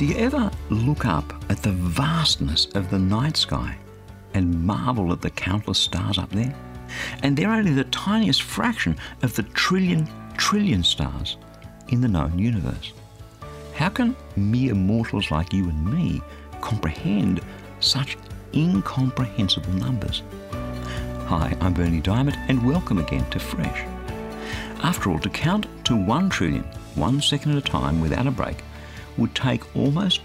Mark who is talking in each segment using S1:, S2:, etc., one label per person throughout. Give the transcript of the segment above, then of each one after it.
S1: Do you ever look up at the vastness of the night sky and marvel at the countless stars up there? And they're only the tiniest fraction of the trillion stars in the known universe. How can mere mortals like you and me comprehend such incomprehensible numbers? Hi, I'm Berni Dymet, and welcome again to Fresh. After all, to count to 1 trillion, 1 second at a time without a break, would take almost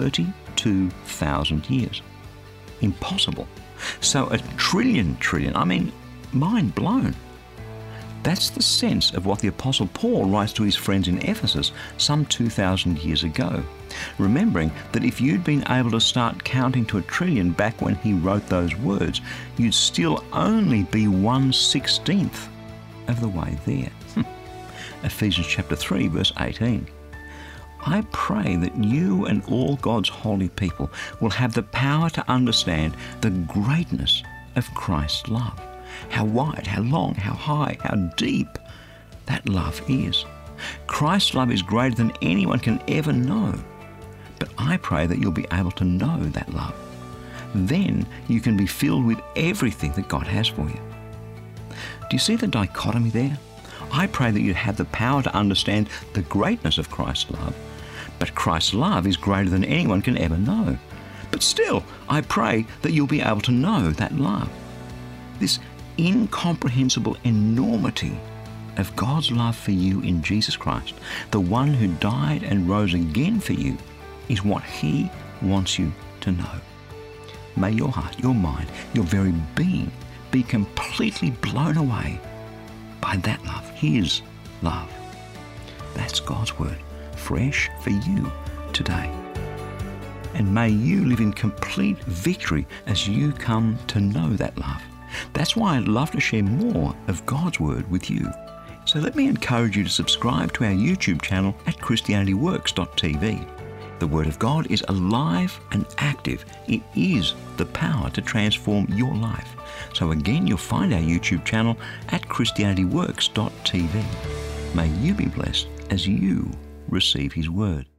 S1: 32,000 years. Impossible. So a trillion, I mean, mind blown. That's the sense of what the Apostle Paul writes to his friends in Ephesus some 2,000 years ago, remembering that if you'd been able to start counting to a trillion back when he wrote those words, you'd still only be 1/16 of the way there. Ephesians chapter 3, verse 18. I pray that you and all God's holy people will have the power to understand the greatness of Christ's love. How wide, how long, how high, how deep that love is. Christ's love is greater than anyone can ever know. But I pray that you'll be able to know that love. Then you can be filled with everything that God has for you. Do you see the dichotomy there? I pray that you have the power to understand the greatness of Christ's love, but Christ's love is greater than anyone can ever know. But still, I pray that you'll be able to know that love. This incomprehensible enormity of God's love for you in Jesus Christ, the one who died and rose again for you, is what He wants you to know. May your heart, your mind, your very being be completely blown away by that love, His love. That's God's word, fresh for you today. And may you live in complete victory as you come to know that love. That's why I'd love to share more of God's word with you. So let me encourage you to subscribe to our YouTube channel at ChristianityWorks.tv. The Word of God is alive and active. It is the power to transform your life. So again, you'll find our YouTube channel at ChristianityWorks.tv. May you be blessed as you receive His Word.